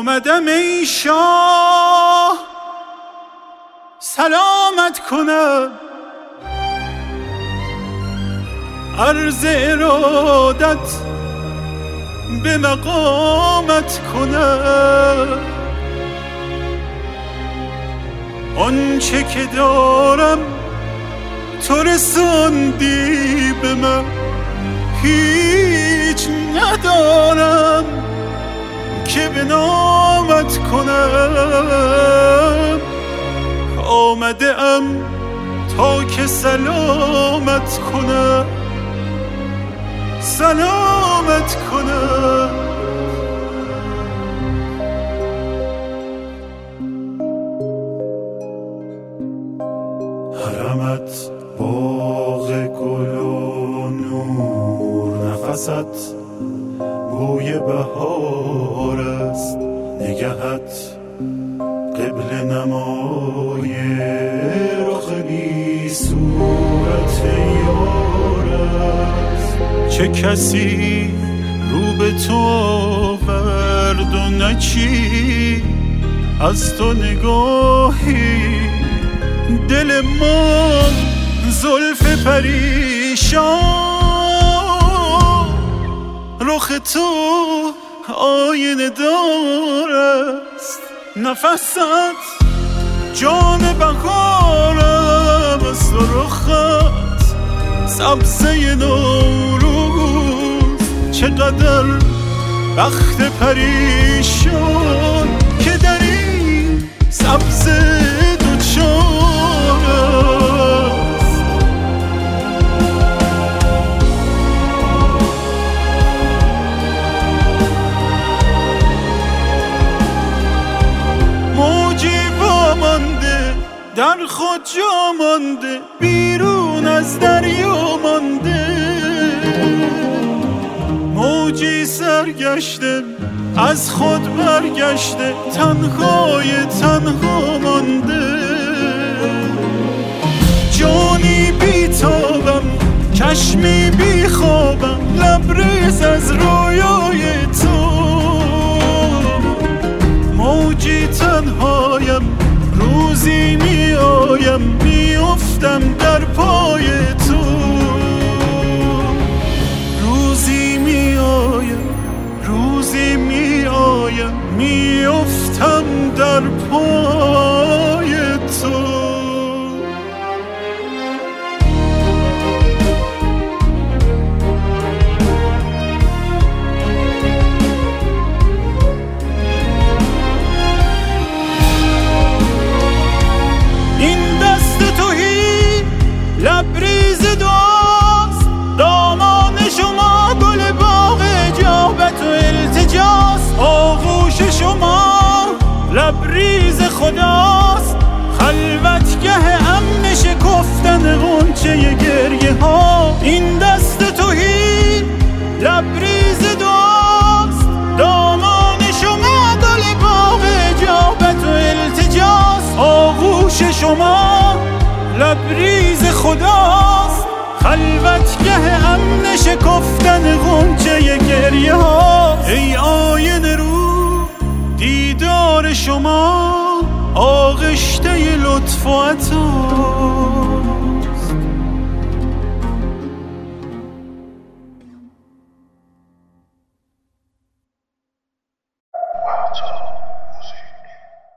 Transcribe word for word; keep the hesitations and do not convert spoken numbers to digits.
آمدم ای شاه سلامت کنم، عرض ارادت به مقامت کنم. آنچه که دارم تو رساندی به من، هیچ ندارم که به نامت کنم. آمده ام تا که سلامت کنم، سلامت کنم. حرمت باغ گل و نور، نفست بوی بهار است، نگهت قبل نمای رخ بی صورت یار است. چه کسی رو به تو آورد و نچی از تو نگاهی، دل ما زلف پریشان، رخ تو آینه دار است. نفست جان بهارم است و رخت سبزه نوروز. چقدر بخت پریشان که در این سبزه دوچار است. موجی وامانده در خود جا مانده، بیرون از دریا مانده. موجی سرگشته از خود برگشته، تنهای تنها مانده. جانی بیتابم چشمی بیخوابم، لبریز از رویای تو. موجی تنهایم روزی می آیم، می افتم در پای تو. روزی می آیم روزی می آیم، می افتم در پای تو. این دست تویی لبریز دعاست، دامان شما گل باغ اجابت و التجاست. آغوش شما لبریز خداست، خلوتگه امن شکفتن غنچه گریه ها. این دست تویی لبریز دعاست، دامان شما گل باغ اجابت و التجاست. آغوش شما لبریز خداست، خلوتگه امن شکفتن غنچه گریه ها. ای آینه رو دیدار شما، آغشته لطف و عطا.